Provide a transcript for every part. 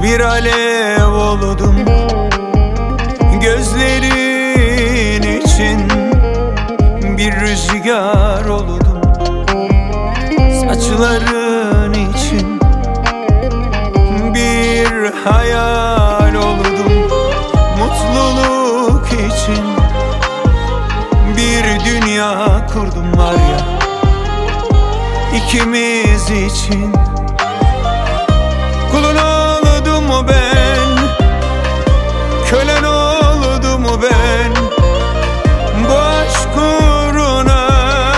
Bir alev oldum gözlerin için, bir rüzgar oldum saçların için, bir hayal oldum mutluluk için. Bir dünya kurdum var ya ikimiz için. Kulun oldum mu ben, kölen oldum mu ben, bu aşk uğruna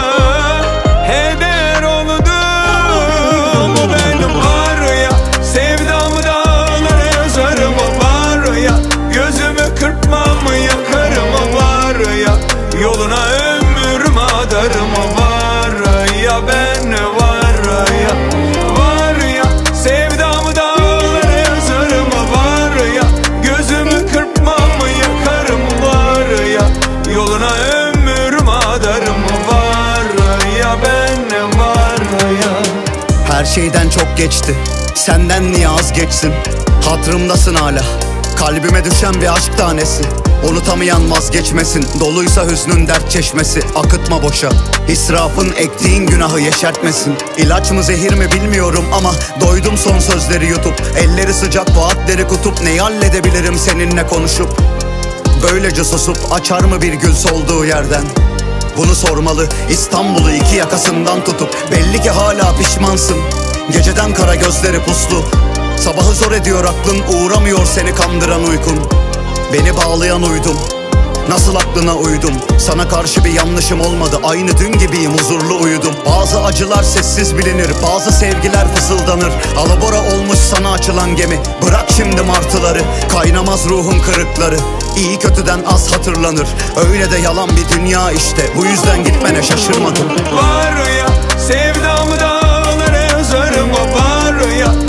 heder oldum mu ben? Var ya sevdamı dağlara yazarım, var ya gözümü kırpmam yakarım, var ya yoluna ömrümü adarım, var ya ben, var ya, var ya sevdamı dağlara yazarım, var ya gözümü kırpmam yakarım, var ya yoluna ömrümü adarım, var ya ben, var ya. Her şeyden çok geçti, senden niye az geçsin? Hatırımdasın hala, kalbime düşen bir aşk tanesi. Unutamayan vazgeçmesin, doluysa hüznün dert çeşmesi. Akıtma boşa, israfın ektiğin günahı yeşertmesin. İlaç mı zehir mi bilmiyorum ama doydum son sözleri yutup. Elleri sıcak vaatleri kutup, neyi halledebilirim seninle konuşup? Böylece susup açar mı bir gül solduğu yerden? Bunu sormalı İstanbul'u iki yakasından tutup. Belli ki hala pişmansın, geceden kara gözleri puslu. Sabahı zor ediyor aklın, uğramıyor seni kandıran uykun. Beni bağlayan uydum, nasıl aklına uydum? Sana karşı bir yanlışım olmadı, aynı dün gibiyim, huzurlu uyudum. Bazı acılar sessiz bilinir, bazı sevgiler fısıldanır. Alabora olmuş sana açılan gemi, bırak şimdi martıları. Kaynamaz ruhun kırıkları, iyi kötüden az hatırlanır. Öyle de yalan bir dünya işte, bu yüzden gitmene şaşırmadım. Var ya sevdamı dağlara yazarım, var ya